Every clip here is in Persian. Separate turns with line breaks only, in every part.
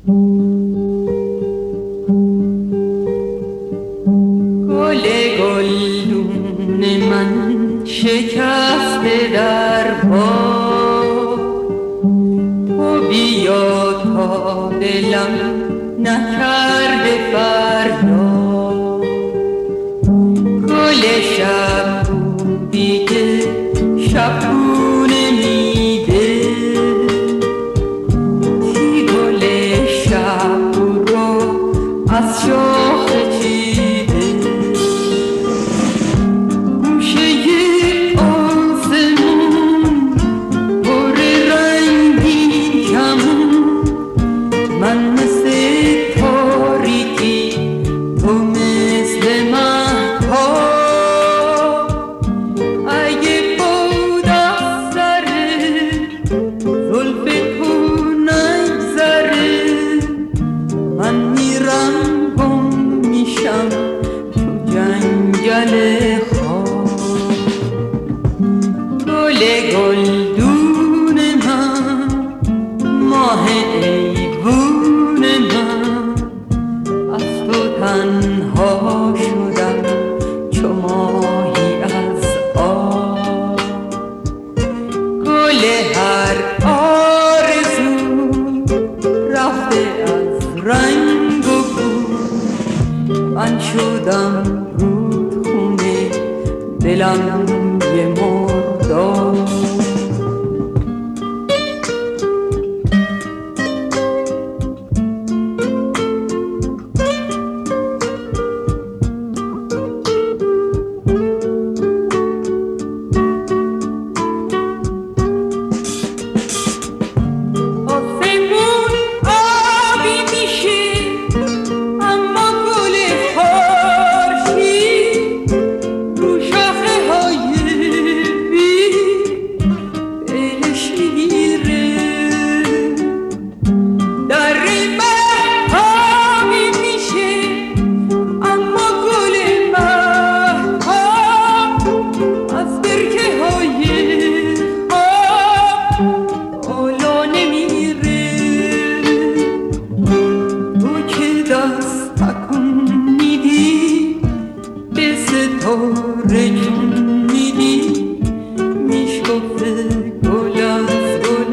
گل گلدون من شکسته در باد، تو بیا تا دلم نکرده فریاد. گل شب بودی که شبونه میده، کی گل شب رو از شاخ چیده. گوشه آسمون پر رنگین کمون، من مثل تاریکی تو مثل مهتاب. اگه بود از سر زلف تو نگذره، من میرم گم میشم تو جنگل خواب. گل گلدون من، ماه ایوون من، از تو تنها شدم چو ماهی از آب. گل هر آرزو رفته از رنگ و بو، من شدم رودخونه دلم یه مرداب. آسمون آبی میشه اما گل خورشید رو شاخه های بی دل شیره. در مهتابی میشه اما گل مهتاب از برکه های آب بالا نمیره. تو که دست تکون میدی به ستاره جون میدی، میشکفه گل از گل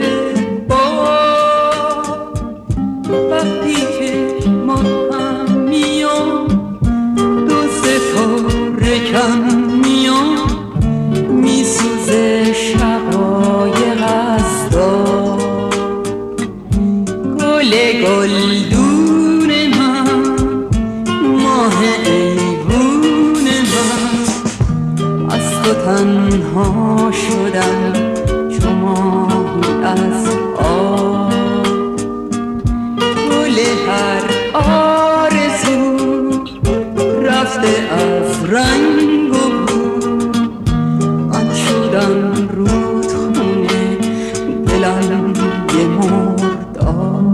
باغ. وقتی چشمات هم میان دو ستاره کم میان، میسوزه شقایق از داغ. گل گلدون من، ماه ایوون من، از تو تنها شدم چو ماهی از آب. گل هر آرزو رفته از رنگ و بو، من شدم رودخونه دلم یه مرداب.